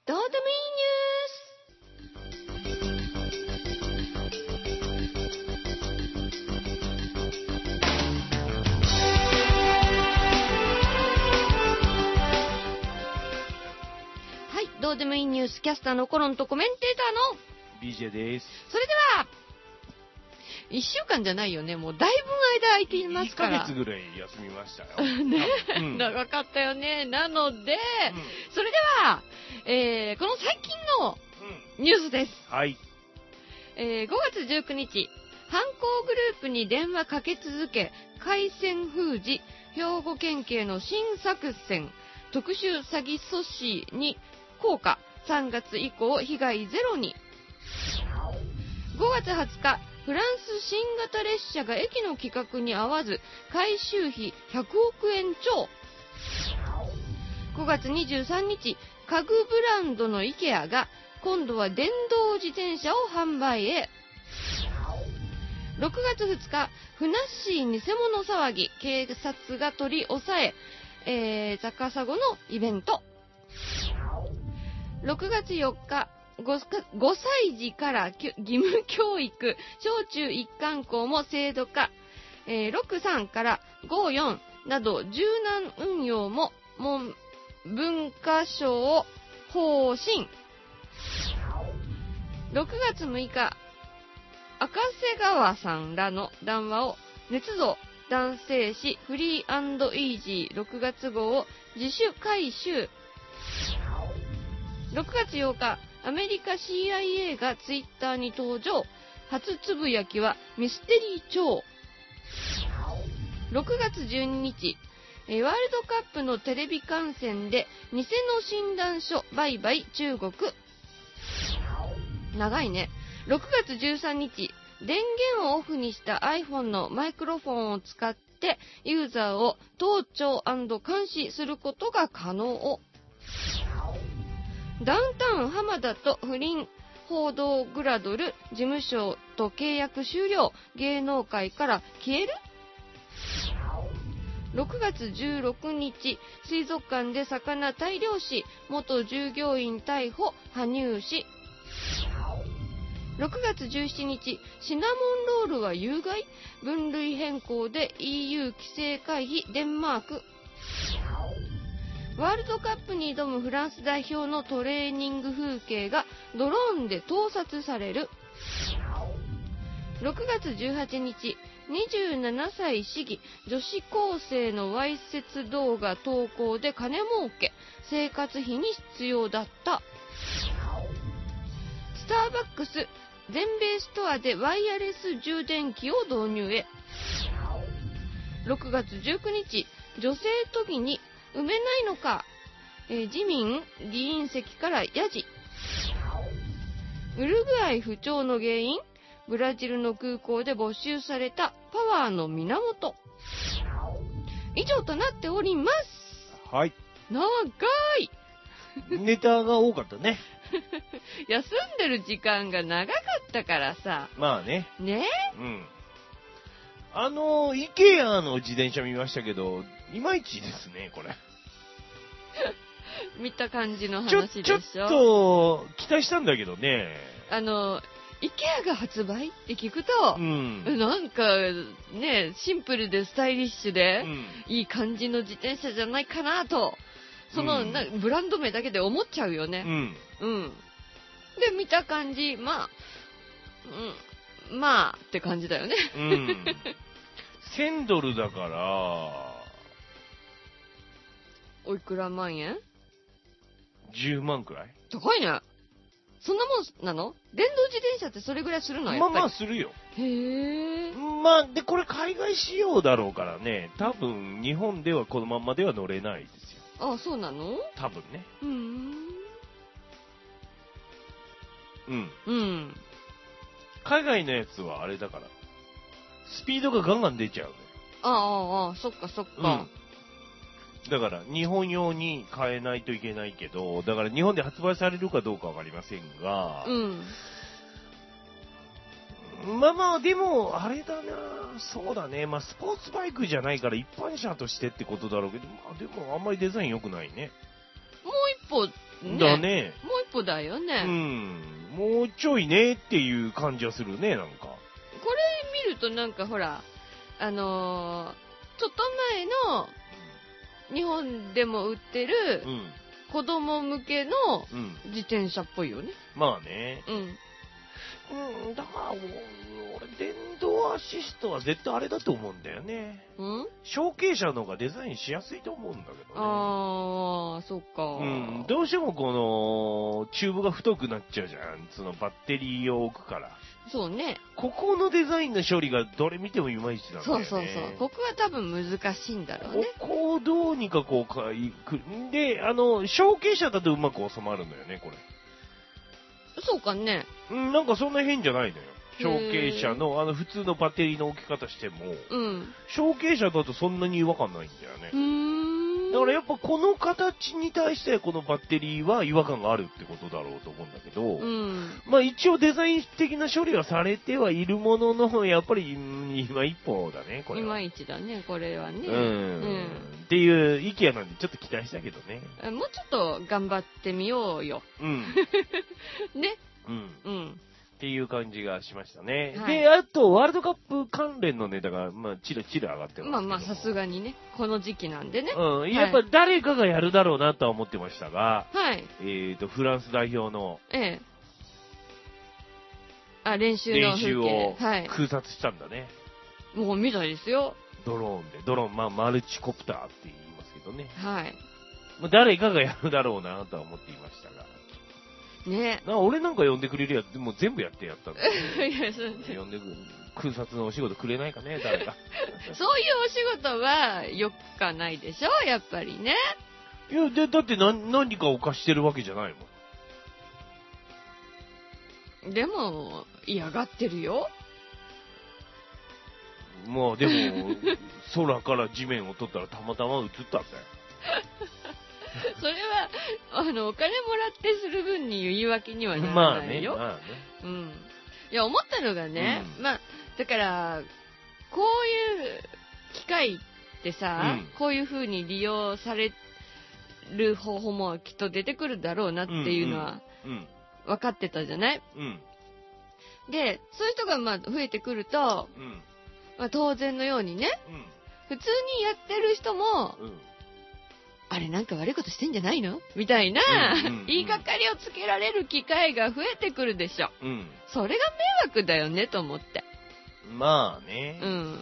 どうでもいいはい、どうでもいいニュースキャスターのコロンとコメンテーターの BJ です。 それでは1週間じゃないよね。もうだいぶ間空いていますから。 1ヶ月ぐらい休みましたよ。 ね、 長かったよね。なので、それでは、この最近のニュースです。 はい。 5月19日、犯行グループに電話かけ続け、回線封じ、兵庫県警の新作戦、特殊詐欺阻止に効果、3月以降被害ゼロに。5月20日、フランス新型列車が駅の規格に合わず、改修費100億円超。5月23日、家具ブランドの IKEA が、今度は電動自転車を販売へ。6月2日、ふなっしー偽物騒ぎ、警察が取り押さえ、高砂のイベント。6月4日、5歳児から義務教育、小中一貫校も制度化、63から54など柔軟運用も文科省方針。6月6日、赤瀬川さんらの談話を捏造、男性誌フリー&イージー6月号を自主回収。6月8日、アメリカ CIA がツイッターに登場。初つぶやきはミステリー調。6月12日、ワールドカップのテレビ観戦で偽の診断書売買中国。長いね。6月13日、電源をオフにした iPhone のマイクロフォンを使ってユーザーを盗聴&監視することが可能。ダウンタウン浜田と不倫報道グラドル事務所と契約終了。芸能界から消える。6月16日、水族館で魚大量死、元従業員逮捕、羽生氏。6月17日、シナモンロールは有害、分類変更で EU 規制回避、デンマーク。ワールドカップに挑むフランス代表のトレーニング風景がドローンで盗撮される。6月18日、27歳市議、女子高生のわいせつ動画投稿で金儲け、生活費に必要だった。スターバックス、全米ストアでワイヤレス充電器を導入へ。6月19日、女性都議に埋めないのか、自民議員席からヤジ。ウルグアイ不調の原因、ブラジルの空港で没収されたパワーの源。以上となっております。 はい。 長いネタが多かったね。 休んでる時間が長かったからさ。 まあね。 ね。 IKEA の自転車見ましたけど、いまいちですね、これ。 見た感じの話でしょ。 ちょっと、期待したんだけどね。 IKEA が発売って聞くと、なんかね、シンプルでスタイリッシュで、いい感じの自転車じゃないかなと、ブランド名だけで思っちゃうよね。で、見た感じ、まあって感じだよね。 $1000だから、 おいくら万円 ?10 万くらい高いね。そんなもんなの？電動自転車ってそれぐらいするの？やっぱり。 まあするよ。 へー。 まあ、で、これ海外仕様だろうからね、多分日本ではこのまんまでは乗れないですよ。 あ、そうなの？ 多分ね。海外のやつはあれだから、スピードがガンガン出ちゃうね。 そっかそっか。 だから日本用に変えないといけないけど、だから日本で発売されるかどうかわかりませんが、まあでもあれだな、そうだね、まあスポーツバイクじゃないから一般車としてってことだろうけど、まあでもあんまりデザイン良くないね。 もう一歩ね。 だね。 もう歩だよね。 もうちょいねっていう感じはするね、なんか。 これ見るとなんかほら、ちょっと前の日本でも売ってる子供向けの自転車っぽいよね。 まあね。だから俺、電動アシストは絶対あれだと思うんだよね。小径車の方がデザインしやすいと思うんだけどね。 ああ、そっか。 どうしてもこの、チューブが太くなっちゃうじゃん。そのバッテリーを置くから。 そうね。 ここのデザインの処理がどれ見てもいまいちなんだよね。 そう。ここは多分難しいんだろうね。 ここをどうにかこうで、小径車だとうまく収まるんだよね、これ。 そうかね。 なんかそんな変じゃないのよ。小径車の、普通のバッテリーの置き方しても、小径車だとそんなに違和感ないんだよね。だからやっぱこの形に対してこのバッテリーは違和感があるってことだろうと思うんだけど、まあ一応デザイン的な処理はされてはいるものの、やっぱり今一歩だね、これは。 いまいちだね、これはね。 っていう、IKEA なんでちょっと期待したけどね。 もうちょっと頑張ってみようよ。ね。 っていう感じがしましたね。 はい、 で、あと、ワールドカップ関連のネタが、まあ、チラチラ上がってますけど。 まあ、さすがにね、この時期なんでね。 やっぱ誰かがやるだろうなとは思ってましたが、 はい。 フランス代表の、 練習を空撮したんだね。 もう見たいですよ。 ドローン、まあ、マルチコプターって言いますけどね。 はい。 誰かがやるだろうなとは思っていましたが。 ね。 俺なんか呼んでくれるやつ、もう全部やってやったんだいや、そう呼んでくる。空撮のお仕事くれないかね、誰か。 そういうお仕事は、よっかないでしょ、やっぱりね。 いや、だって何かを貸してるわけじゃないもん。でも、嫌がってるよ。 まあでも、空から地面を撮ったらたまたま映ったんだよ。 それは、お金もらってする分に言い訳にはならないよ。 まあね。 いや、思ったのがね、まあ、だから、こういう機会ってさ、こういう風に利用される方法もきっと出てくるだろうなっていうのは、分かってたじゃない？で、そういう人がまあ増えてくると、まあ、当然のようにね、普通にやってる人も、あれなんか悪いことしてんじゃないのみたいな言いがかりをつけられる機会が増えてくるでしょ。それが迷惑だよねと思って。 まあね。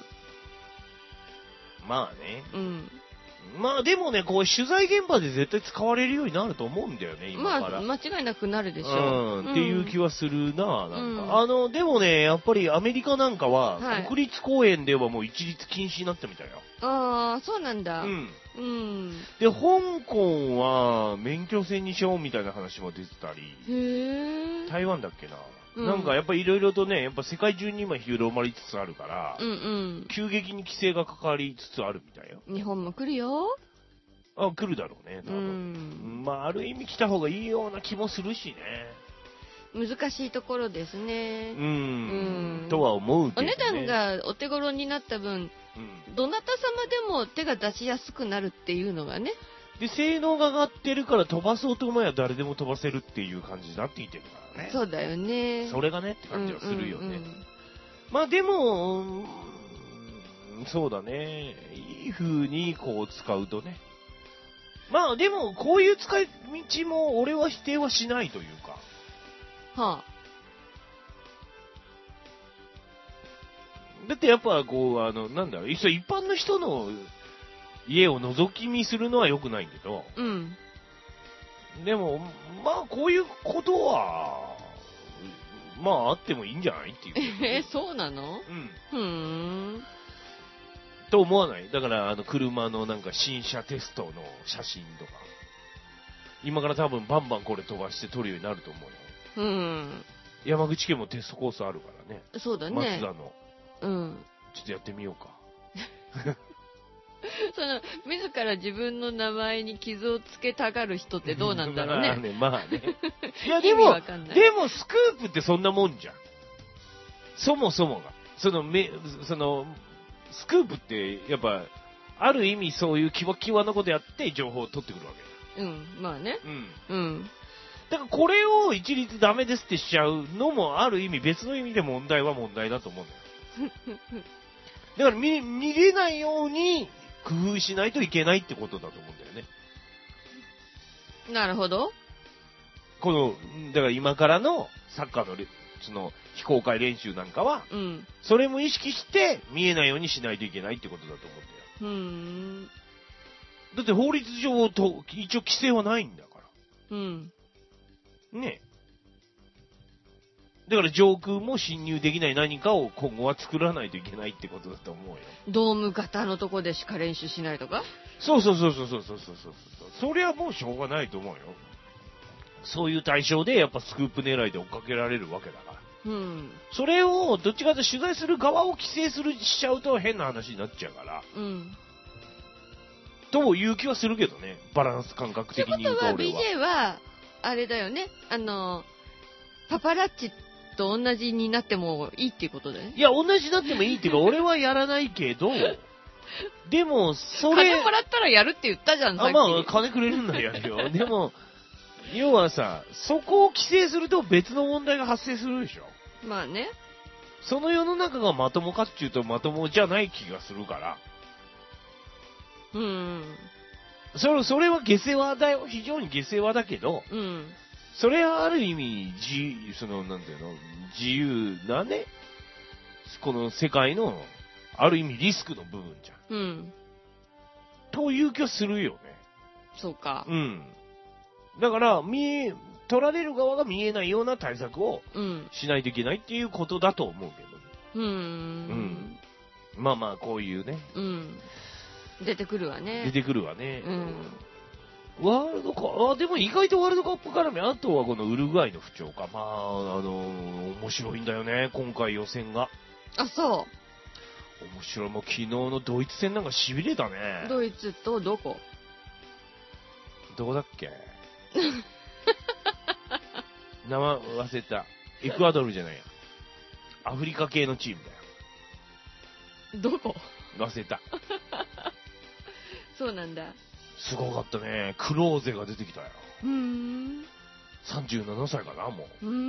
まあね。まあでもね、こう取材現場で絶対使われるようになると思うんだよね、今から。 まあ間違いなくなるでしょ。 っていう気はするな、なんか。でもね、やっぱりアメリカなんかは、国立公園ではもう一律禁止になったみたいよ。 ああ、そうなんだ。 で、香港は免許制にしようみたいな話も出てたり、台湾だっけな。なんかやっぱりいろいろとね、やっぱ世界中に今広まりつつあるから、急激に規制がかかりつつあるみたいよ。 日本も来るよ。 来るだろうね、多分。まあ、ある意味来た方がいいような気もするしね。 難しいところですね。 とは思うけどね。 お値段がお手頃になった分、どなた様でも手が出しやすくなるっていうのがね。 で、性能が上がってるから飛ばそうと思えば誰でも飛ばせるっていう感じになっていてるからね。 そうだよね。 それがねって感じはするよね。まあでも、そうだね。いい風にこう使うとね。まあでも、こういう使い道も俺は否定はしないというか。だってやっぱこう、なんだろう、一般の人の家を覗き見するのは良くないけど、でも、まあこういうことは、まああってもいいんじゃないっていう。 そうなの？ と思わない？だから車のなんか新車テストの写真とか、今から多分バンバンこれ飛ばして撮るようになると思うよ。山口県もテストコースあるからね。 そうだね。 松田の。ちょっとやってみようか。 自ら自分の名前に傷をつけたがる人ってどうなんだろうね。 まあね。いやでもスクープってそんなもんじゃん。そもそもが。スクープってやっぱ、ある意味そういうキワキワなことやって情報を取ってくるわけだ。 まあね。 だからこれを一律ダメですってしちゃうのもある意味別の意味で問題は問題だと思うんだよ。だから見れないように工夫しないといけないってことだと思うんだよね。 なるほど。 この、だから今からのサッカーのその非公開練習なんかは、 うん、 それも意識して見えないようにしないといけないってことだと思うんだよ。だって法律上と一応規制はないんだから。ね。だから上空も侵入できない何かを今後は作らないといけないってことだと思うよ。 ドーム型のとこでしか練習しないとか？ そう。それはもうしょうがないと思うよ。そういう対象でやっぱスクープ狙いで追っかけられるわけだから。それをどっちかというと取材する側を規制しちゃうと変な話になっちゃうから。という気はするけどね。バランス感覚的に言うと俺は。 ってことは BJ はあれだよね。パパラッチと同じになってもいいっていうことだよね。 いや、同じになってもいいっていうか、俺はやらないけど、でも、それ。 金もらったらやるって言ったじゃん、さっき。 まあ、金くれるんだらやるよ。でも、要はさ、そこを規制すると別の問題が発生するでしょ。 まあね。 その世の中がまともかっていうとまともじゃない気がするから。それは下世話だよ。非常に下世話だけど、それはある意味、なんていうの、自由なね、この世界の、ある意味リスクの部分じゃん。という気はするよね。 そうか。 だから、取られる側が見えないような対策をしないといけないっていうことだと思うけど。まあまあ、こういうね。 出てくるわね。 ワールドカップ、でも意外とワールドカップ絡み、あとはこのウルグアイの不調か。まあ、面白いんだよね、今回予選が。 あ、そう。 面白い。もう昨日のドイツ戦なんか痺れたね。 ドイツとどこだっけ名前忘れた。エクアドルじゃないや。アフリカ系のチームだよ。 どこ忘れた。 そうなんだ。 すごかったね。クローゼが出てきたよ。37歳かな、も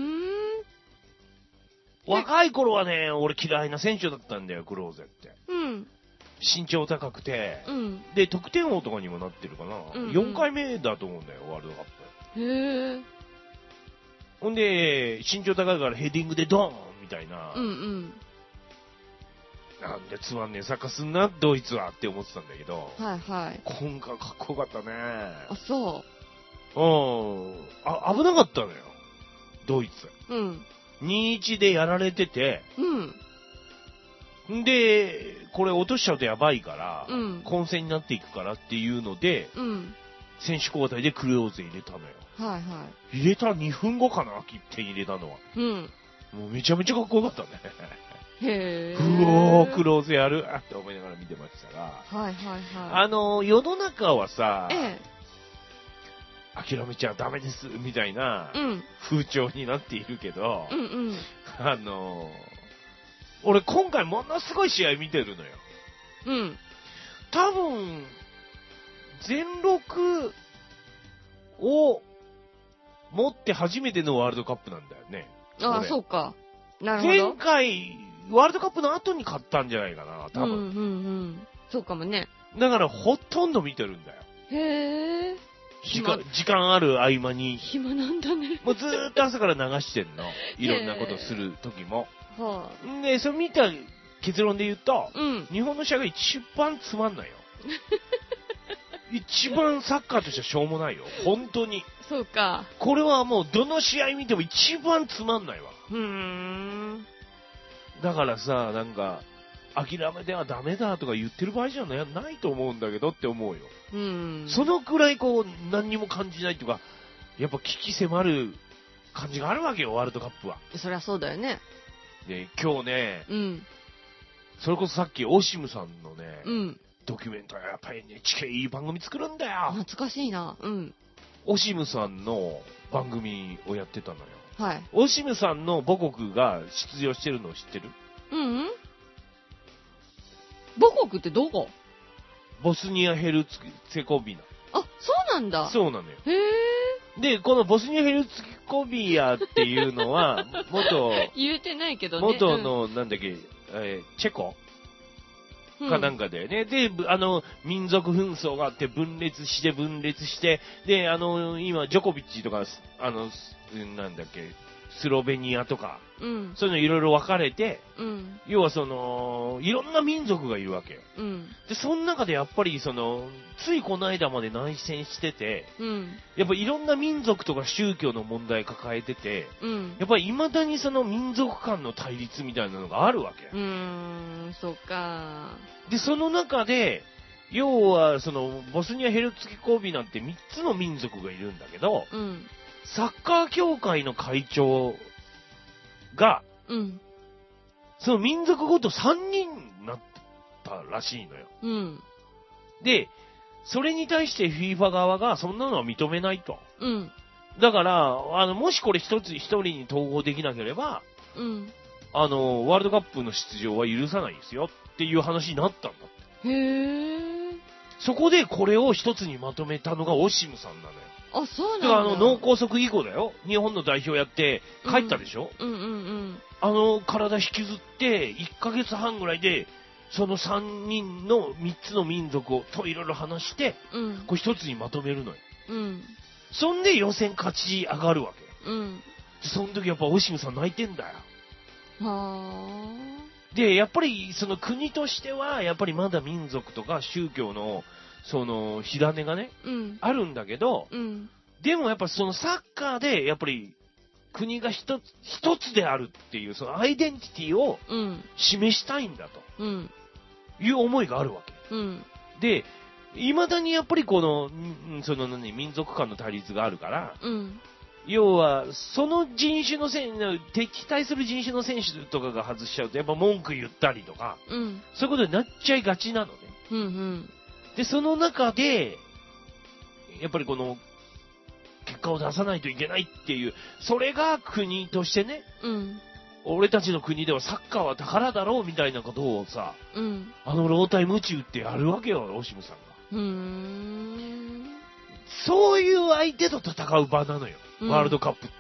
う。若い頃はね、俺嫌いな選手だったんだよ、クローゼって。身長高くて、で、得点王とかにもなってるかな。4回目だと思うんだよ、ワールドカップ。ほんで、身長高いからヘディングでドーンみたいな。なんでつまんねえサッカーすんな、ドイツはって思ってたんだけど。今回かっこよかったね。 あ、そう。 危なかったのよ、ドイツ。2-1 でやられてて、で、これ落としちゃうとやばいから、混戦になっていくからっていうので、選手交代でクローゼ入れたのよ。入れた2分後かな、点入れたのは。もうめちゃめちゃかっこよかったね。クローゼやるって思いながら見てましたが。世の中はさ、諦めちゃダメですみたいな風潮になっているけど、俺今回ものすごい試合見てるのよ。多分、全6を持って初めてのワールドカップなんだよね。 あ、そうか。なるほど。 前回、ワールドカップの後に勝ったんじゃないかな、多分。 そうかもね。 だからほとんど見てるんだよ。時間ある合間に。 暇なんだね。 もうずーっと朝から流してんの。いろんなことする時も。で、それ見た結論で言うと、日本の試合が一番つまんないよ。一番サッカーとしてはしょうもないよ。本当に。 そうか。 これはもうどの試合見ても一番つまんないわ。だからさ、なんか、諦めてはダメだとか言ってる場合じゃないと思うんだけどって思うよ。そのくらいこう、何にも感じないっていうか、やっぱ危機迫る感じがあるわけよ、ワールドカップは。 そりゃそうだよね。 で、今日ね、それこそさっきオシムさんのね、ドキュメントはやっぱり NHK いい番組作るんだよ。 懐かしいな。 オシムさんの番組をやってたのよ。オシムさんの母国が出場してるのを知ってる？ 母国ってどこ？ ボスニア・ヘルツェゴビナ。 あ、そうなんだ。 そうなのよ。 で、このボスニア・ヘルツコビアっていうのは、 言うてないけどね。 元の、なんだっけ、チェコかなんかだよね。で、民族紛争があって分裂して、で、今、ジョコビッチとか、なんだっけ、スロベニアとか、 うん、 そういうのいろいろ分かれて、 うん、 要はいろんな民族がいるわけよ。 うん、 で、その中でやっぱりついこの間まで内戦してて、 うん、 やっぱいろんな民族とか宗教の問題抱えてて、 うん、 やっぱり未だに民族間の対立みたいなのがあるわけ。 そっか。 で、その中で、要はボスニア・ヘルツコビナって3つの民族がいるんだけど、 うん、 サッカー協会の会長が、 うん、 その民族ごと3人になったらしいのよ。 うん、 で、それに対して FIFA 側がそんなのは認めないと。 うん、 だから、もしこれ一人に統合できなければ、 うん、 ワールドカップの出場は許さないですよっていう話になったんだって。 へー。 そこでこれを一つにまとめたのがオシムさんなのよ。 あ、そうなんだ。 だから脳梗塞以降だよ。日本の代表やって帰ったでしょ、体引きずって1ヶ月半ぐらいで、その3人の3つの民族をといろいろ話して、これ一つにまとめるのよ。そんで予選勝ち上がるわけ。その時やっぱオシムさん泣いてんだよ。で、やっぱり国としては、やっぱりまだ民族とか宗教の火種がね、あるんだけど、でもやっぱサッカーで、やっぱり国が一つであるっていう、アイデンティティを示したいんだと、いう思いがあるわけ。で、未だにやっぱり民族間の対立があるから、要は、その人種の敵対する人種の選手とかが外しちゃうと、やっぱ文句言ったりとか、そういうことになっちゃいがちなのね。で、その中で、やっぱり結果を出さないといけないっていう、それが国としてね、俺たちの国ではサッカーは宝だろうみたいなことをさ、老体夢中ってやるわけよ、オシムさんが。そういう相手と戦う場なのよ、ワールドカップって。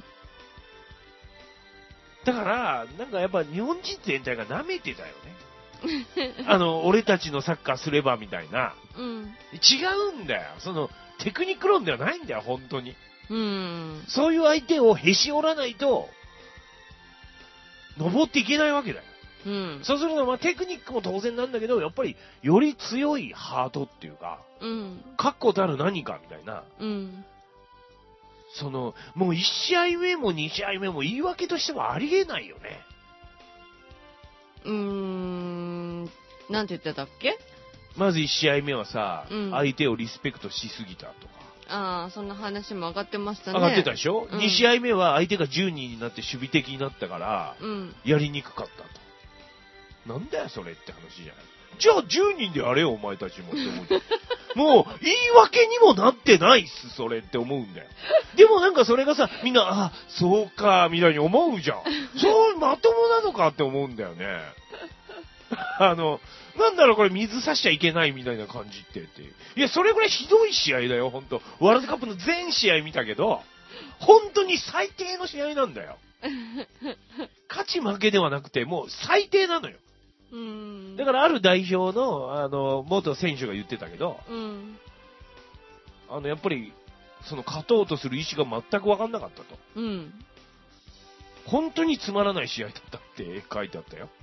だから、なんかやっぱ日本人全体が舐めてたよね。俺たちのサッカーすればみたいな。違うんだよ。テクニック論ではないんだよ、本当に。そういう相手をへし折らないと、登っていけないわけだよ。そうすると、テクニックも当然なんだけど、やっぱり、より強いハートっていうか、確固たる何かみたいな、もう1試合目も2試合目も言い訳としてはありえないよね。 なんて言ってたっけ？ まず1試合目はさ、相手をリスペクトしすぎたとか。 そんな話も上がってましたね。 上がってたでしょ、2試合目は相手が10人になって守備的になったから、やりにくかったと。なんだよそれって話じゃない。じゃあ10人でやれよお前たちもって思う。もう言い訳にもなってないっすそれって思うんだよ。でもなんかそれがさ、みんなそうかみたいに思うじゃん。そうまともなのかって思うんだよね。なんだろうこれ水差しちゃいけないみたいな感じって。いやそれぐらいひどい試合だよ本当。ワールドカップの全試合見たけど本当に最低の試合なんだよ。勝ち負けではなくてもう最低なのよ。だからある代表の元選手が言ってたけど、やっぱり勝とうとする意思が全く分かんなかったと。本当につまらない試合だったって書いてあったよ。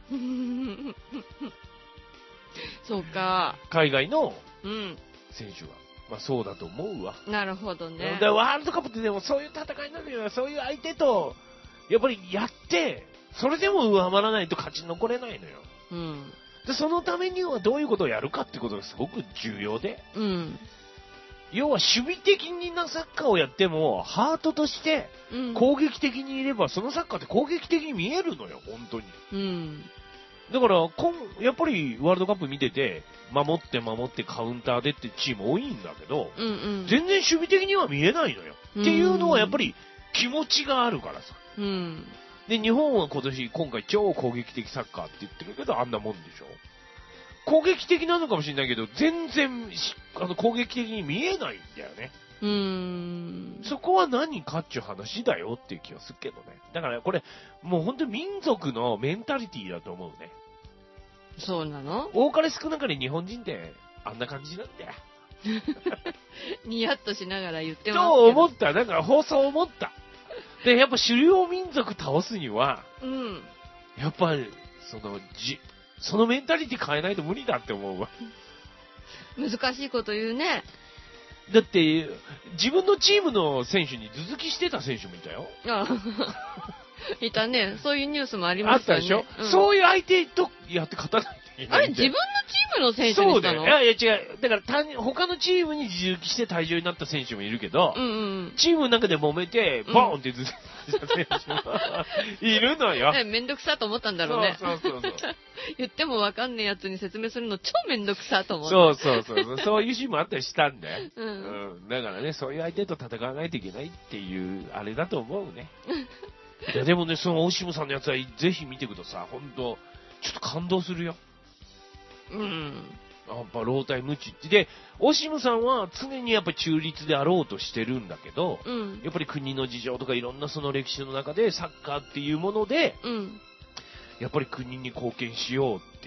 そうか。 海外の選手が、そうだと思うわ。 なるほどね。 だからワールドカップってでもそういう戦いなのよ。そういう相手とやっぱりやってそれでも上回らないと勝ち残れないのよ。でそのためにはどういうことをやるかってことがすごく重要で、要は守備的なサッカーをやってもハートとして攻撃的にいれば、そのサッカーって攻撃的に見えるのよ本当に。だからやっぱりワールドカップ見てて守ってカウンターでってチーム多いんだけど、全然守備的には見えないのよ、っていうのはやっぱり気持ちがあるからさ。で日本は今回超攻撃的サッカーって言ってるけどあんなもんでしょ。攻撃的なのかもしれないけど全然攻撃的に見えないんだよね。 そこは何かっちゅう話だよっていう気がするけどね。だからこれ、もう本当に民族のメンタリティだと思うね。 そうなの？ 多かれ少なかれ日本人ってあんな感じなんだよ。 ニヤッとしながら言ってますけど。 と思った。だから放送思った。で、やっぱ狩猟民族倒すには、やっぱり、そのメンタリティ変えないと無理だって思うわ。 難しいこと言うね。 だって、自分のチームの選手に頭突きしてた選手もいたよ。 いたね。そういうニュースもありましたね。 あったでしょ、そういう相手とやって勝たないといけない。 あれ、自分のチームの選手にしたの？ そうだよ。いや違う。だから他のチームに自由して退場になった選手もいるけど、チームの中で揉めて、ボーンって頭突きした選手もいるのよ。 めんどくさと思ったんだろうね。 そう。 言ってもわかんねえやつに説明するの超めんどくさと思った。そういうシーンもあったりしたんだよ。だからね、そういう相手と戦わないといけないっていう、あれだと思うね。いやでもね、そのオシムさんのやつはぜひ見てください。ほんと、ちょっと感動するよ。やっぱ老体無知って。で、オシムさんは常にやっぱり中立であろうとしてるんだけど、やっぱり国の事情とかいろんなその歴史の中でサッカーっていうもので、やっぱり国に貢献しようっていう、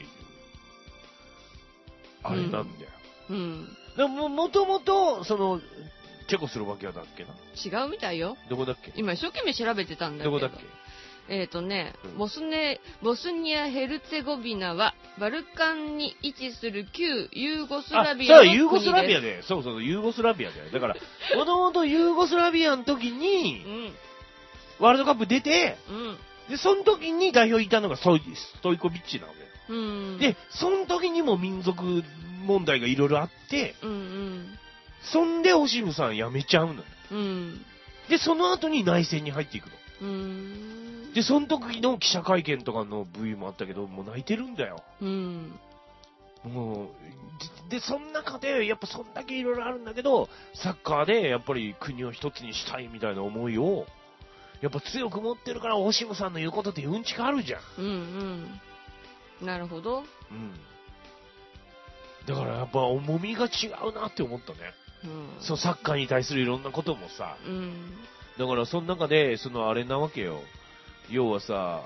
あれなんだよ。でもともと、チェコスロバキアだっけな？ 違うみたいよ。 どこだっけ？ 今一生懸命調べてたんだけど。 どこだっけ？ ボスニア・ヘルツェゴビナはバルカンに位置する旧ユーゴスラビアの国です。 ユーゴスラビアで、そうユーゴスラビアだよ。だからもともとユーゴスラビアの時に、ワールドカップ出て、でその時に代表いたのがストイコビッチなのよ。でその時にも民族問題がいろいろあって、そんでオシムさん辞めちゃうのよ。でその後に内戦に入っていくの。で、その時の記者会見とかの部位もあったけど、もう泣いてるんだよ。もう、で、その中で、やっぱそんだけいろいろあるんだけど、サッカーでやっぱり国を一つにしたいみたいな思いを、やっぱ強く持ってるから、オシムさんの言うことってうんちくあるじゃん。 なるほど。 だからやっぱ重みが違うなって思ったね。サッカーに対するいろんなこともさ。だからその中で、あれなわけよ。要はさ、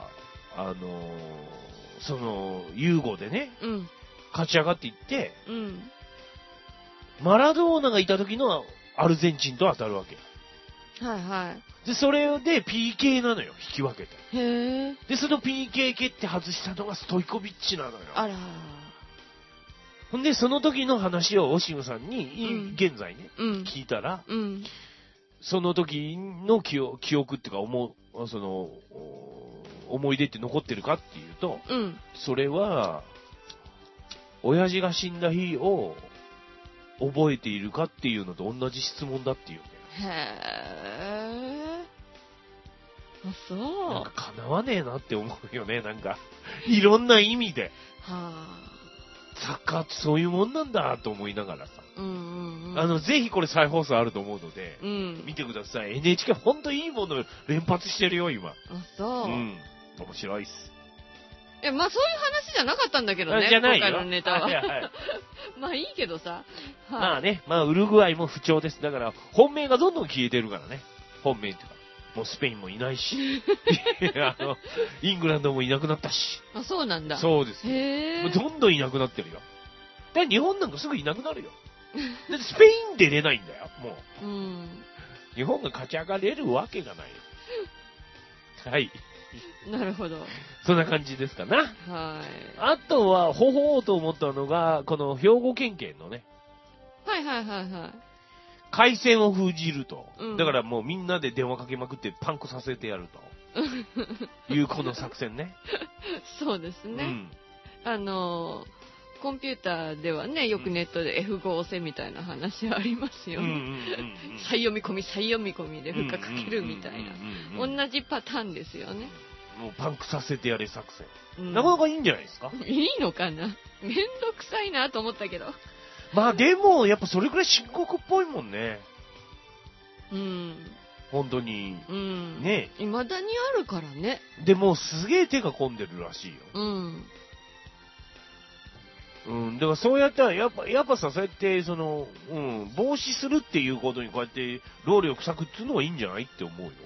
ユーゴでね、勝ち上がっていって、マラドーナがいた時のアルゼンチンと当たるわけ。で、それで PK なのよ、引き分けて。で、その PK 蹴って外したのがストイコビッチなのよ。ほんで、その時の話をオシムさんに、現在ね、聞いたら、その時の記憶っていうか、思い出って残ってるかっていうと、それは、親父が死んだ日を覚えているかっていうのと同じ質問だっていうんだよ。 そう。 なんか叶わねえなって思うよね、なんか。いろんな意味で。サッカーってそういうもんなんだと思いながらさ。ぜひこれ再放送あると思うので、見てください。NHK ほんといいもの連発してるよ、今。面白いっす。 そういう話じゃなかったんだけどね。 じゃないよ。 今回のネタは。まあいいけどさ。 まあね、ウルグアイも不調です。だから、本命がどんどん消えてるからね。本命っていうか。もうスペインもいないし、イングランドもいなくなったし。 そうなんだ。 そうです。もうどんどんいなくなってるよ。だから日本なんかすぐいなくなるよ。だってスペインで出ないんだよ、もう。日本が勝ち上がれるわけがないよ。はい。 なるほど。 そんな感じですかな。あとは、ほうと思ったのが、この兵庫県警のね。回線を封じると。だからもうみんなで電話かけまくってパンクさせてやると。いうこの作戦ね。 そうですね。コンピューターではね、よくネットで F5 押せみたいな話ありますよね。再読み込みで負荷かけるみたいな。同じパターンですよね。 もうパンクさせてやれ作戦。なかなかいいんじゃないですか？ いいのかな？めんどくさいなと思ったけど。 まあでも、やっぱそれくらい深刻っぽいもんね。本当に。ね。 未だにあるからね。 でも、すげえ手が込んでるらしいよ。 うん、だからそうやったら、やっぱさ、そうやって、防止するっていうことにこうやって、労力割くっていうのはいいんじゃないって思うよ。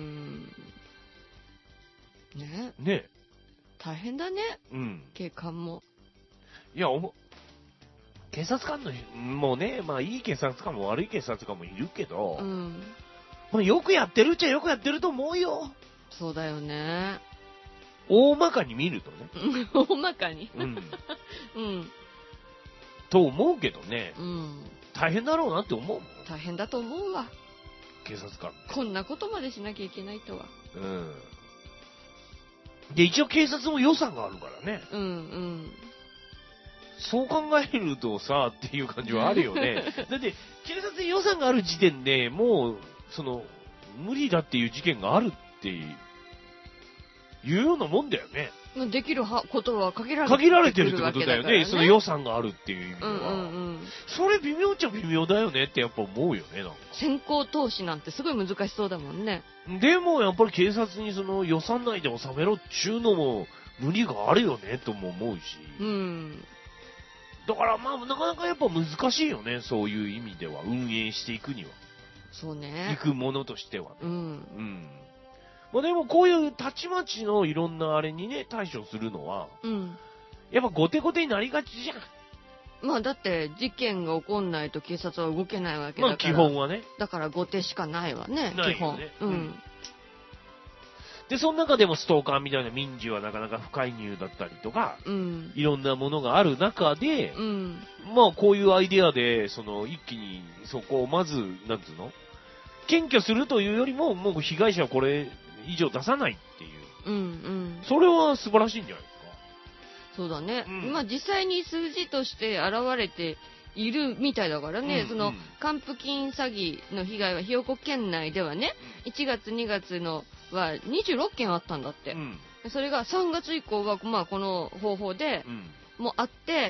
ね。 ね。 大変だね。 うん。 警官も。 いや、警察官の、もうね、まあいい警察官も悪い警察官もいるけど、まあよくやってるっちゃよくやってると思うよ。 そうだよね。 大まかに見るとね。 大まかに。 うん。と思うけどね。大変だろうなって思うもん。 大変だと思うわ。 警察官。 こんなことまでしなきゃいけないとは。 で、一応警察も予算があるからね。そう考えるとさ、っていう感じはあるよね。だって、警察に予算がある時点でもう、無理だっていう事件があるっていうようなもんだよね。 できることは限られてるってことだよね。その予算があるっていう意味では。それ微妙っちゃ微妙だよねってやっぱ思うよね、なんか。 先行投資なんてすごい難しそうだもんね。 でもやっぱり警察に予算内で収めろっちゅうのも無理があるよねとも思うし。だからまあなかなかやっぱ難しいよね、そういう意味では。運営していくには。 そうね。 行くものとしてはね。まあでもこういうたちまちのいろんなあれにね、対処するのは、やっぱ後手後手になりがちじゃん。 まあだって事件が起こんないと警察は動けないわけだから。まあ基本はね。 だから後手しかないわね、基本。 で、その中でもストーカーみたいな民事はなかなか不介入だったりとか、いろんなものがある中で、まあこういうアイデアで、一気にそこをまず、なんつうの？検挙するというよりも、もう被害者はこれ以上出さないっていう。それは素晴らしいんじゃないですか。 そうだね。まあ実際に数字として現れているみたいだからね、還付金詐欺の被害は兵庫県内ではね、1月2月のは26件あったんだって。それが3月以降は、まあこの方法で、もあって、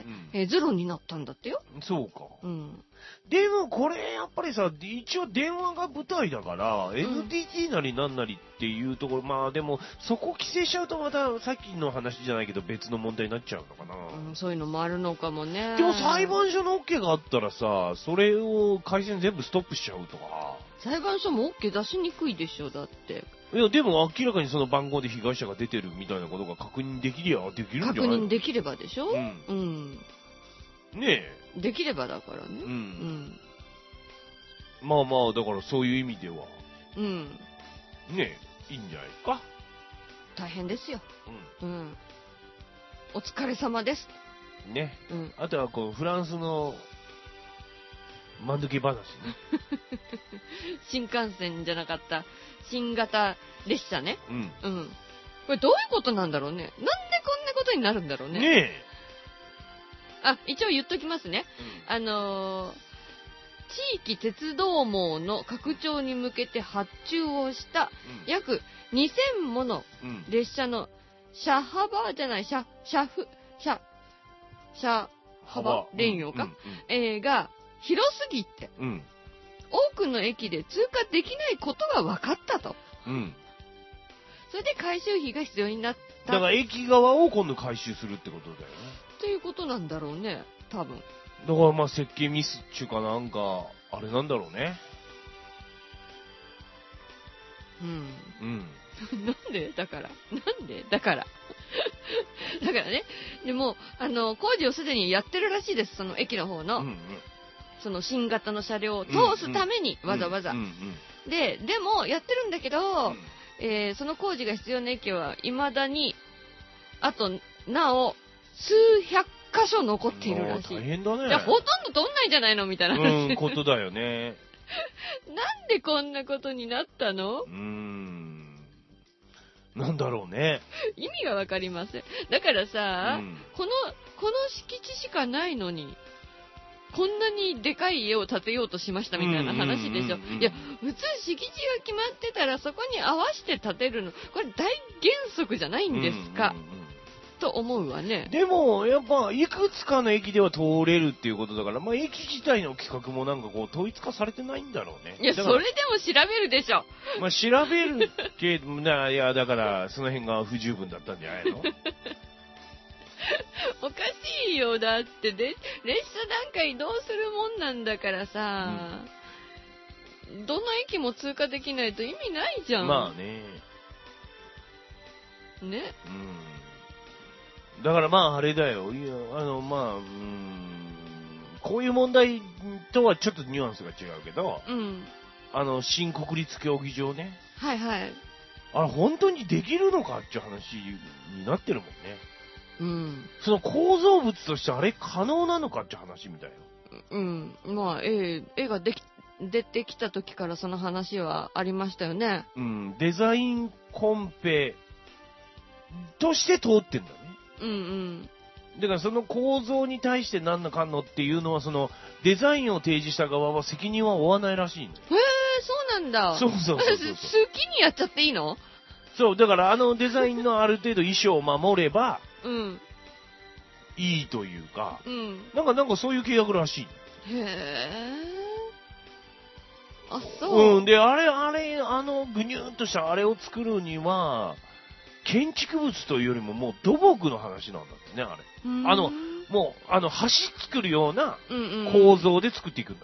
ゼロになったんだってよ。 そうか。でもこれやっぱりさ、一応電話が舞台だから、NTT なりなんなりっていうところ、まあでもそこ規制しちゃうとまたさっきの話じゃないけど別の問題になっちゃうのかな。 そういうのもあるのかもね。 でも裁判所の OK があったらさ、それを回線全部ストップしちゃうとか。 裁判所も OK 出しにくいでしょ、だって。 いや、でも明らかにその番号で被害者が出てるみたいなことが確認できりゃできるんじゃない？ 確認できればでしょ？ねえ。できればだからね。 まあまあ、だからそういう意味では。ねえ、いいんじゃないですか。 大変ですよ。お疲れ様です。 ね。あとはこう、フランスの、万抜き話ね。 新幹線じゃなかった、新型列車ね。これどういうことなんだろうね。なんでこんなことになるんだろうね。 ねえ。 一応言っときますね。地域鉄道網の拡張に向けて発注をした約2000もの列車の車幅連用か、が広すぎて、多くの駅で通過できないことが分かったと。それで回収費が必要になった。 だから駅側を今度回収するってことだよね。 ということなんだろうね、多分。 だからまあ設計ミスっちゅうかなんか、あれなんだろうね。 なんでだからね。でも、工事をすでにやってるらしいです、その駅の方の。その新型の車両を通すために、わざわざ。でも、やってるんだけど、その工事が必要な駅は、未だに、あと、なお、数百箇所残っているらしい。 大変だね。 いや、ほとんど通んないんじゃないのみたいな話。 ことだよね。 なんでこんなことになったの？ なんだろうね。 意味がわかりません。だからさ、この敷地しかないのに、こんなにでかい家を建てようとしましたみたいな話でしょ。いや、普通敷地が決まってたらそこに合わせて建てるの、これ大原則じゃないんですか、と思うわね。 でも、やっぱ、いくつかの駅では通れるっていうことだから、まあ、駅自体の企画もなんかこう、統一化されてないんだろうね。 いや、それでも調べるでしょ。 まあ、調べるけど、いや、だから、その辺が不十分だったんじゃないの？ おかしいいよ。だって列車なんか移動するもんなんだからさ、どの駅も通過できないと意味ないじゃん。 まあね。 ね。 だからまああれだよ。こういう問題とはちょっとニュアンスが違うけど、新国立競技場ね。 はいはい。 あれ本当にできるのかっていう話になってるもんね。その構造物としてあれ可能なのかって話みたいな。まあ、絵が出てきた時からその話はありましたよね。 デザインコンペとして通ってんだね。だからその構造に対して何のかんのっていうのは、そのデザインを提示した側は責任は負わないらしいんだよ。 そうなんだ。 そう。好きにやっちゃっていいの？ そう、だからデザインのある程度衣装を守れば、いいというか、なんかそういう契約らしい。 あ、そう。 で、ぐにゅーっとしたあれを作るには、建築物というよりももう土木の話なんだってね、あれ。もう、橋作るような構造で作っていくんだって。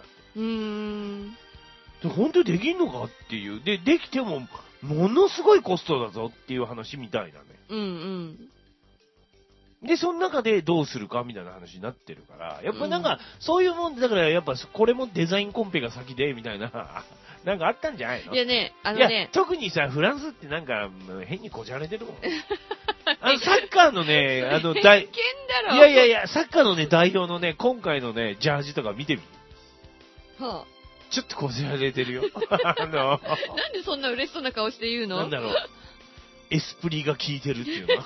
本当にできんのかっていう。できても、ものすごいコストだぞっていう話みたいなね。で、その中でどうするかみたいな話になってるから、やっぱなんか、そういうもんで、だからやっぱこれもデザインコンペが先で、みたいな、なんかあったんじゃないの？ いやね、 いや、特にさ、フランスってなんか、変にこじゃれてるもん。サッカーのね、 偏見だろ。 いや、サッカーのね、代表のね、今回のね、ジャージとか見てみ。ちょっとこじられてるよ。 なんでそんな嬉しそうな顔して言うの？ なんだろう。エスプリが効いてるっていうの。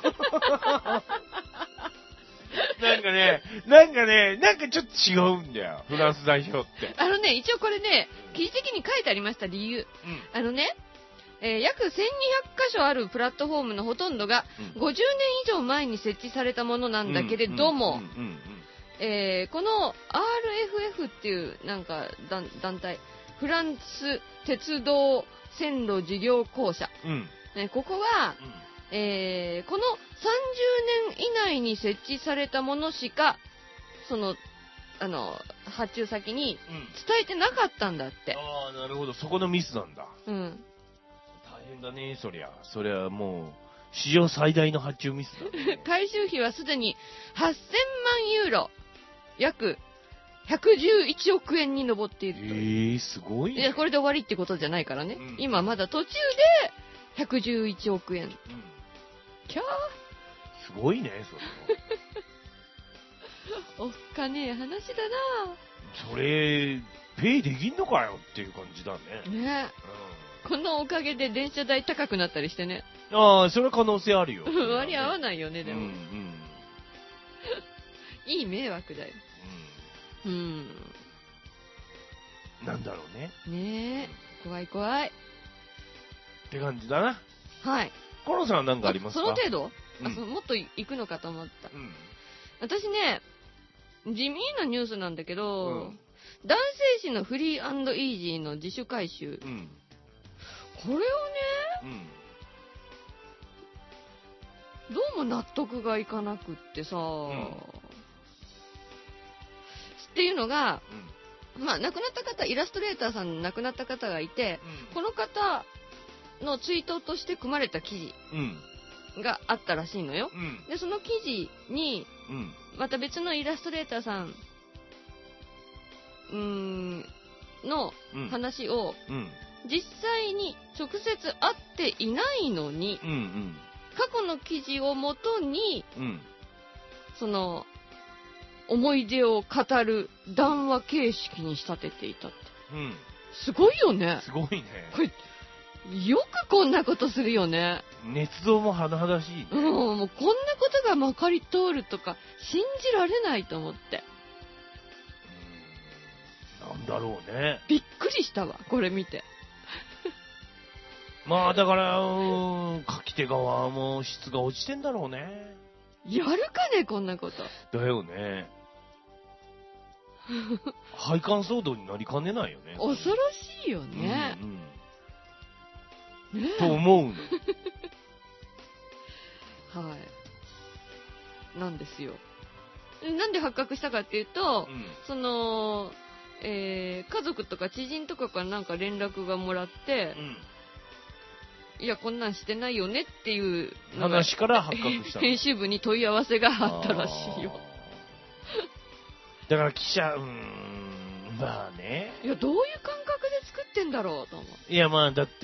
なんかちょっと違うんだよ。フランス代表って。 一応これね、記事的に書いてありました理由。約1200箇所あるプラットフォームのほとんどが50年以上前に設置されたものなんだけれども、この RFF っていうなんか団体、フランス鉄道線路事業公社、ここは、この30年以内に設置されたものしか発注先に伝えてなかったんだって。 ああ、なるほど。そこのミスなんだ。大変だね、そりゃもう史上最大の発注ミスだ。 回収費はすでに8000万ユーロ、約111億円に上っていると。 すごいね。 いや、これで終わりってことじゃないからね。今まだ途中で111億円。キャー。 すごいね、それ。 おっかねえ話だな。 それ、ペイできんのかよっていう感じだね。 ね。このおかげで電車代高くなったりしてね。 ああ、それは可能性あるよ。 割り合わないよね、でも。いい迷惑だよ。 なんだろうね。 ねえ、怖い怖い。 って感じだな。 はい。 コロさんは何かありますか？ その程度？もっと行くのかと思った。私ね、地味なニュースなんだけど、男性誌のフリー&イージーの自主回収。これをね、どうも納得がいかなくってさ、っていうのが、亡くなった方、イラストレーターさん亡くなった方がいて、この方のツイートとして組まれた記事があったらしいのよ。で、その記事に、また別のイラストレーターさんの話を、実際に直接会っていないのに、過去の記事をもとに、その思い出を語る談話形式に仕立てていたって、すごいよね。 すごいね。 これよくこんなことするよね。 捏造も甚だしいね。 もうこんなことがまかり通るとか信じられないと思って。 なんだろうね。 びっくりしたわ、これ見て。 まあだから書き手側も質が落ちてんだろうね。 やるかね、こんなこと。 だよね。配管騒動になりかねないよね。 恐ろしいよね。 ね、と思うの。 はい。なんですよ。 なんで発覚したかっていうと、その、家族とか知人とかからなんか連絡がもらって、いや、こんなんしてないよねっていう話から発覚した。 編集部に問い合わせがあったらしいよ。 だから記者、まあね。 いや、どういう感覚で作ってんだろうと思う。 いや、まあ、だって、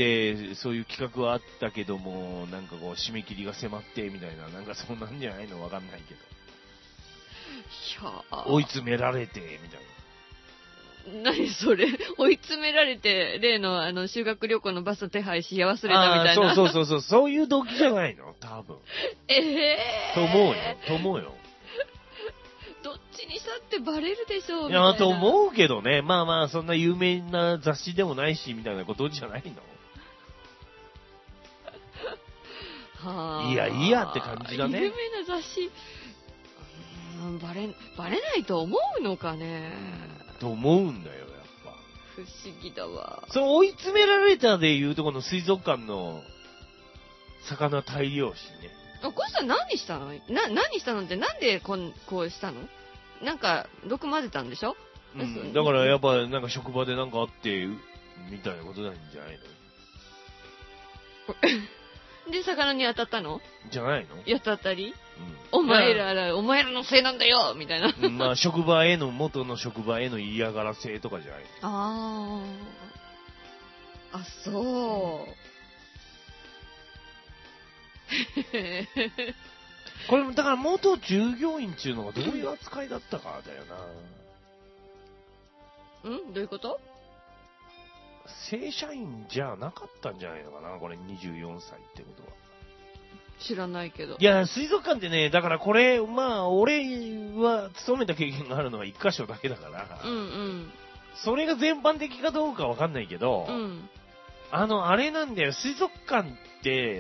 そういう企画はあったけども、なんかこう、締め切りが迫って、みたいな、なんかそんなんじゃないのわかんないけど。 いや追い詰められて、みたいな。 何それ追い詰められて、例の修学旅行のバス手配し忘れたみたいな。 そういう動機じゃないの多分。と思うよ。 どっちにしたってバレるでしょういや、と思うけどね。まあまあ、そんな有名な雑誌でもないし、みたいなことじゃないのはあ。いやって感じだね。 有名な雑誌、バレないと思うのかね。 と思うんだよ、やっぱ。 不思議だわ。 そう、追い詰められたでいうとこの水族館の魚大量死ね。 これさ、何したのって、なんでこうしたの？なんか、毒混ぜたんでしょ？ だからやっぱ、なんか職場でなんかあって、みたいなことなんじゃないので、魚に当たったの？ じゃないの？ やった当たり？お前らのせいなんだよみたいな。 まあ、元の職場への嫌がらせとかじゃないの？ あ、そう。 これ、だから元従業員っていうのがどういう扱いだったかだよな。どういうこと？ 正社員じゃなかったんじゃないのかな、これ24歳ってことは。 知らないけど。 いや、水族館ってね、だからこれ、まあ、俺は勤めた経験があるのは1箇所だけだから、それが全般的かどうかわかんないけど、あれなんだよ、水族館って、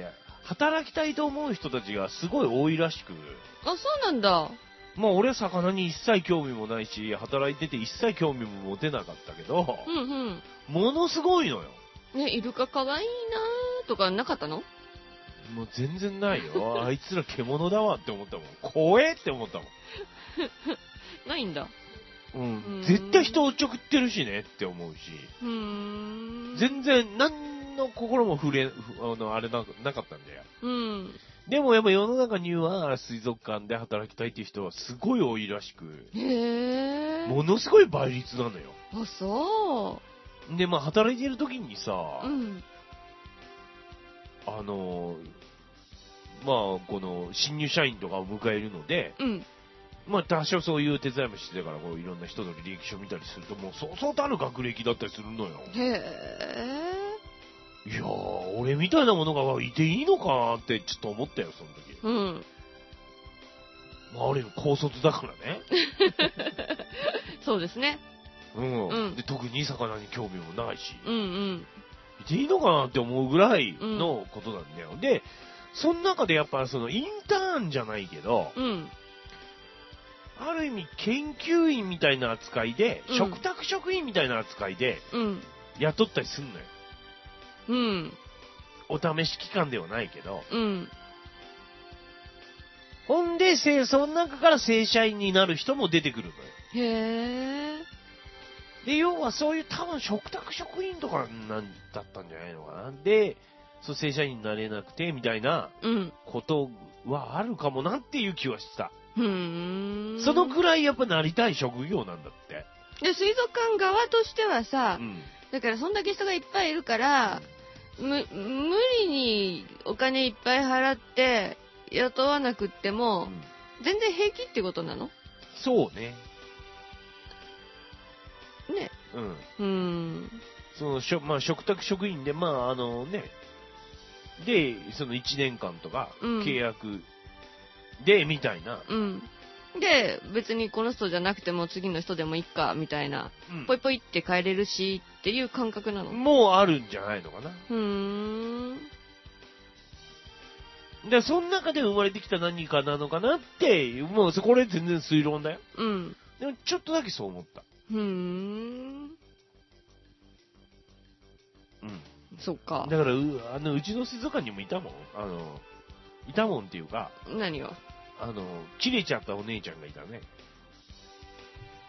働きたいと思う人たちがすごい多いらしく。 あ、そうなんだ。 まあ俺は魚に一切興味もないし、働いてて一切興味も持てなかったけど、ものすごいのよ。 ね、イルカかわいいなーとかなかったの？ もう全然ないよ。あいつら獣だわって思ったもん。怖えって思ったもん。 ないんだ。 絶対人おっちょくってるしねって思うし。全然何の心もあれなかったんだよ。でもやっぱ世の中には水族館で働きたいっていう人はすごい多いらしく。ものすごい倍率なのよ。 あ、そう。 で、まあ働いてる時にさ、まあ、この新入社員とかを迎えるので、まあ多少そういう手伝いもしてから、こういろんな人の履歴書見たりすると、もうそうそうたる学歴だったりするのよ。いやー、俺みたいなものがいていいのかなってちょっと思ったよ、その時。まあ、ある意味高卒だからね。 そうですね。 で、特に魚に興味もないし。いていいのかなって思うぐらいのことなんだよ。で、その中でやっぱそのインターンじゃないけど、ある意味研究員みたいな扱いで、嘱託職員みたいな扱いで、雇ったりすんのよ。お試し期間ではないけど。ほんで、その中から正社員になる人も出てくるのよ。で、要はそういう多分嘱託職員とかだったんじゃないのかな。で、正社員になれなくてみたいなことはあるかもなっていう気はした。そのくらいやっぱなりたい職業なんだって。 で、水族館側としてはさ、だからそんだけ人がいっぱいいるから、無理にお金いっぱい払って雇わなくっても、全然平気ってことなの？ そうね。 ね。 まあ、嘱託職員で、まあ、で、その1年間とか、契約で、みたいな。 で、別にこの人じゃなくても次の人でもいいか、みたいな。ポイポイって変えれるし、っていう感覚なの？ もうあるんじゃないのかな。で、その中で生まれてきた何かなのかなって、もうこれ全然推論だよ。でもちょっとだけそう思った。 そっか。 だから、うちの水族館にもいたもん。いたもんっていうか。 何が？ 切れちゃったお姉ちゃんがいたね。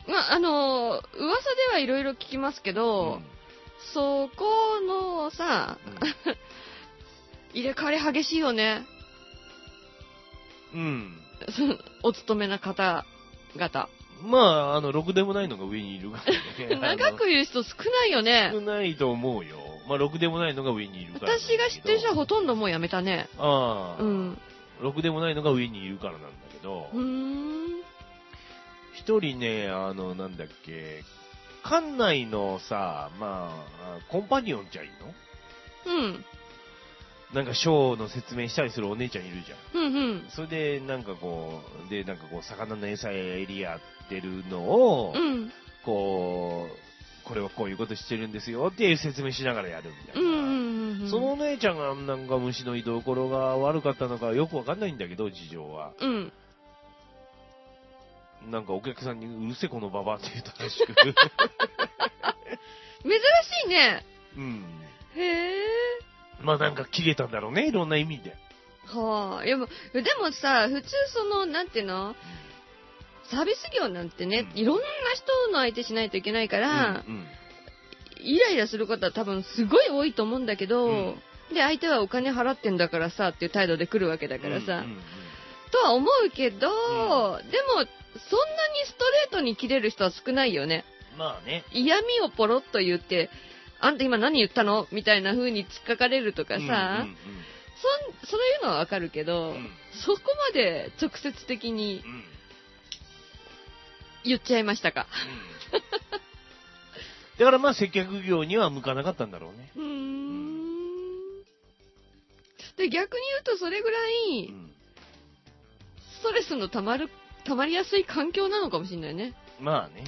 まあ、噂ではいろいろ聞きますけど、そこのさ、入れ替わり激しいよね。お勤めな方々。 まあ、ろくでもないのが上にいるからね。 長くいる人少ないよね。 少ないと思うよ。まあ、ろくでもないのが上にいるから。 私が知ってる人はほとんどもう辞めたね。 ああ。ろくでもないのが上にいるからなんだけど。一人ね、なんだっけ、館内のさ、まあ、コンパニオンちゃんいいの？なんかショーの説明したりするお姉ちゃんいるじゃん。それで、なんかこう、魚の餌やりやってるのを、これはこういうことしてるんですよっていう説明しながらやるみたいな。そのお姉ちゃんがなんか虫の居所が悪かったのかよくわかんないんだけど、事情は。なんかお客さんにうるせこのババって言ったらしく。珍しいね。へー。 まあなんか切れたんだろうね、いろんな意味で。 はあ、でもさ、普通なんていうの？サービス業なんてね、いろんな人の相手しないといけないから、イライラすることは多分すごい多いと思うんだけど、で、相手はお金払ってんだからさ、っていう態度で来るわけだからさ、とは思うけど、でも、そんなにストレートに切れる人は少ないよね。 まあね。 嫌味をポロッと言って、あんた今何言ったのみたいな風に突っかかれるとかさ、そういうのはわかるけど、そこまで直接的に言っちゃいましたか。 だからまあ接客業には向かなかったんだろうね。 で、逆に言うとそれぐらい、ストレスの溜まりやすい環境なのかもしれないね。 まあね。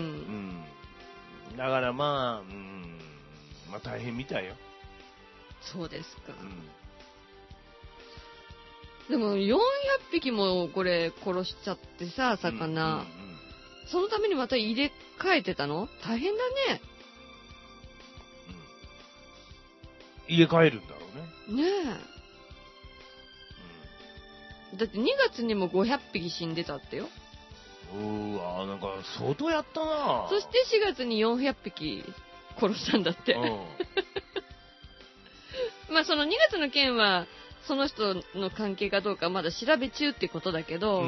だからまあ、まあ大変みたいよ。 そうですか。でも400匹もこれ殺しちゃってさ、魚。そのためにまた入れ替えてたの？大変だね。 入れ替えるんだろうね。 ねえ。だって2月にも500匹死んでたってよ。 なんか相当やったな。 そして4月に400匹殺したんだって。まあその2月の件はその人の関係かどうかまだ調べ中ってことだけど、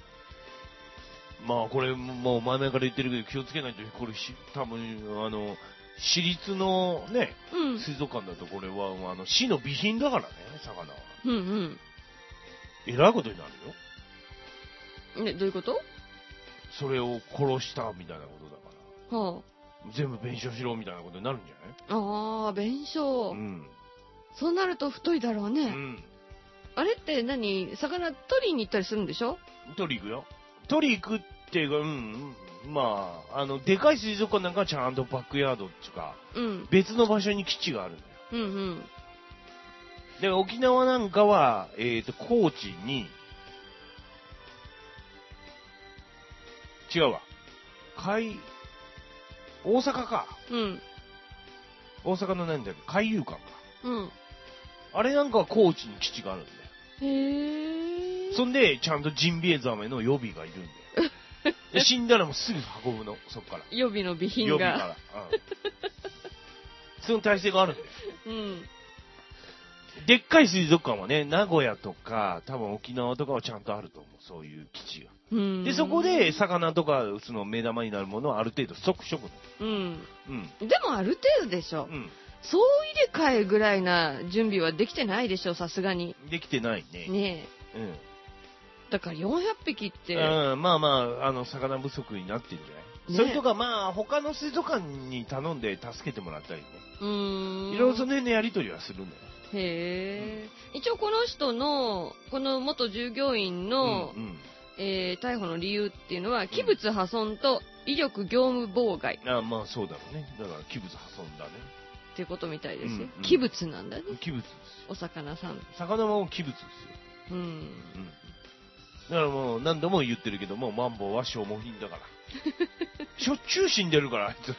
まあこれもう前々から言ってるけど気をつけないと、これ多分私立のね、水族館だとこれは市の備品だからね、魚は。えらいことになるよ。 ね、どういうこと？ それを殺したみたいなことだから。全部弁償しろみたいなことになるんじゃない？ ああ、弁償。そうなると太いだろうね。あれって魚取りに行ったりするんでしょ？ 取り行くよ。取り行くっていうか、まあ、でかい水族館なんかはちゃんとバックヤードっていうか、別の場所に基地があるんだよ。で、沖縄なんかは、高知に、違うわ。大阪か。大阪の何だっけ、海遊館か。あれなんかは高知に基地があるんだよ。そんで、ちゃんとジンビエザメの予備がいるんだよ。で死んだらもうすぐ運ぶの、そっから。 予備の備品が。 予備から。その体制があるんだよ。でっかい水族館はね、名古屋とか、多分沖縄とかはちゃんとあると思う、そういう基地が。で、そこで魚とか、その目玉になるものはある程度ストックしとくの。 でもある程度でしょ。総入れ替えぐらいな準備はできてないでしょ、さすがに。 できてないね。 ねえ。だから400匹って。 まあまあ、魚不足になってんじゃない？それとかまあ、他の水族館に頼んで助けてもらったりね。いろいろその辺のやりとりはするんだよ。 へえ。一応この人の、この元従業員の、逮捕の理由っていうのは、器物破損と威力業務妨害。 まあそうだろうね。だから器物破損だね。 ってことみたいですよ。器物なんだね。 器物です。 お魚さん。 魚も器物ですよ。だからもう何度も言ってるけども、マンボウは消耗品だから。しょっちゅう死んでるから、あいつら。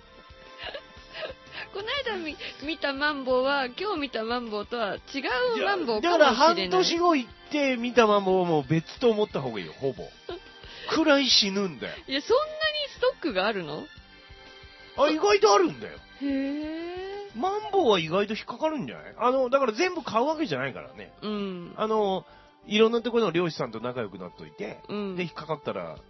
この間見たマンボウは、今日見たマンボウとは違うマンボウかもしれない。 だから半年後行って見たマンボウはもう別と思った方がいいよ、ほぼ。くらい死ぬんだよ。 いや、そんなにストクがあるの？ 意外とあるんだよ。 へぇー。 マンボウは意外と引っかかるんじゃない？だから全部買うわけじゃないからね。 うん。 いろんなところの漁師さんと仲良くなっといて、 うん、 で、引っかかったら、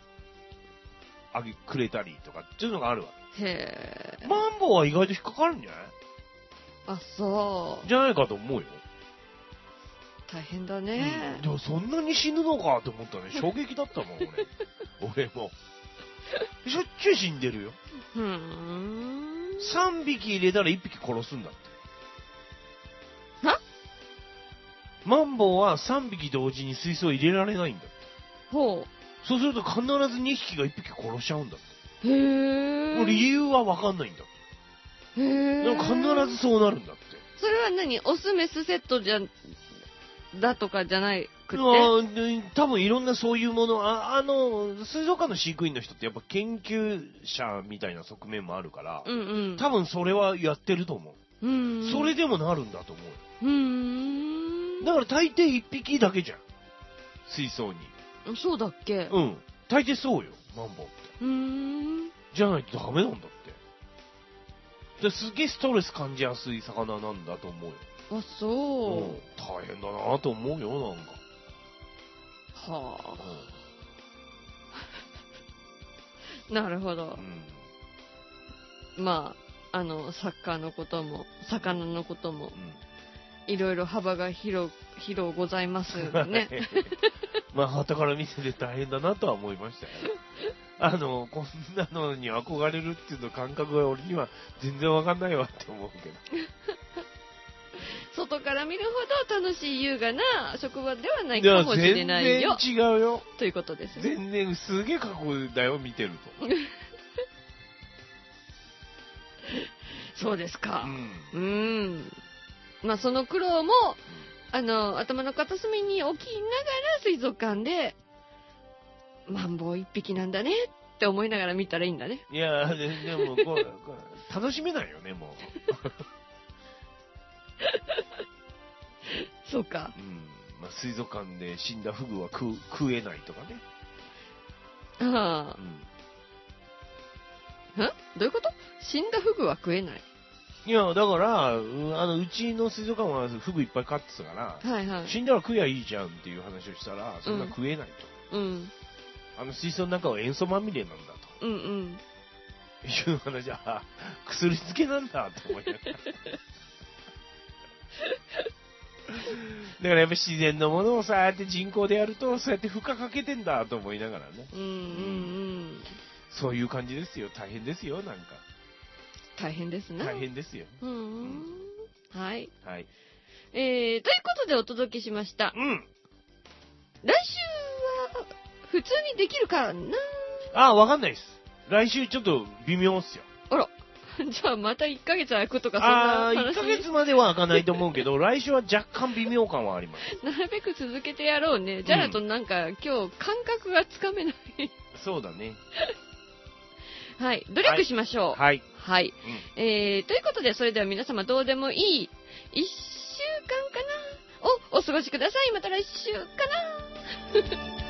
くれたりとか、っていうのがあるわ。 へぇー。 マンボウは意外と引っかかるんじゃない？ あ、そう。 じゃないかと思うよ。 大変だね。 でもそんなに死ぬのかって思ったね。衝撃だったもん、俺も。しょっちゅう死んでるよ。3匹入れたら1匹殺すんだって。マンボウは3匹同時に水槽入れられないんだって。 ほう。 そうすると必ず2匹が1匹殺しちゃうんだって。 へぇー。 もう理由はわかんないんだ。 へぇー。 でも必ずそうなるんだって。 それは何？オスメスセットだとかじゃないくて？ 多分いろんなそういうもの、水族館の飼育員の人ってやっぱ研究者みたいな側面もあるから、 うんうん、 多分それはやってると思う。それでもなるんだと思う。だから大抵1匹だけじゃん。水槽に。 そうだっけ？ うん。大抵そうよ、マンボウって。じゃないとダメなんだって。すげえストレス感じやすい魚なんだと思うよ。 あ、そう。 大変だなと思うよ、なんか。 はあ。なるほど。まあ、サッカーのことも、魚のことも、いろいろ幅が広ございますね。 まあ、傍から見てて大変だなとは思いましたよ。こんなのに憧れるっていうの感覚が俺には全然わかんないわって思うけど。 外から見るほど楽しい優雅な職場ではないかもしれないよ。 全然違うよ。 ということですね。 全然すげえ過去だよ、見てると。 そうですか。まあその苦労も、頭の片隅に置きながら水族館で、マンボウ一匹なんだねって思いながら見たらいいんだね。 いや、でも楽しめないよね、もう。 そうか。 まあ、水族館で死んだフグは食えないとかね。 ああ。どういうこと？死んだフグは食えない？ いや、だから、うちの水族館はフグいっぱい飼ってたから、 はいはい、 死んだら食えばいいじゃんっていう話をしたら、そんな食えないと。水槽の中は塩素まみれなんだと。いう話は、薬漬けなんだと思いながら。だからやっぱ自然のものをさ、やって人工でやると、そうやって負荷かけてんだと思いながらね。そういう感じですよ。大変ですよ、なんか。 大変ですね。 大変ですよ。 はい。 はい。 ということでお届けしました。来週は、普通にできるかな？ わかんないです。来週ちょっと微妙っすよ。 あら。じゃあまた1ヶ月空くとかそんな話？ 1ヶ月までは空かないと思うけど、来週は若干微妙感はあります。 なるべく続けてやろうね。じゃないとなんか、今日感覚がつかめない。 そうだね。 はい。努力しましょう。 はい。 はい。ということで、それでは皆様どうでもいい1週間かなをお過ごしください。また来週かな。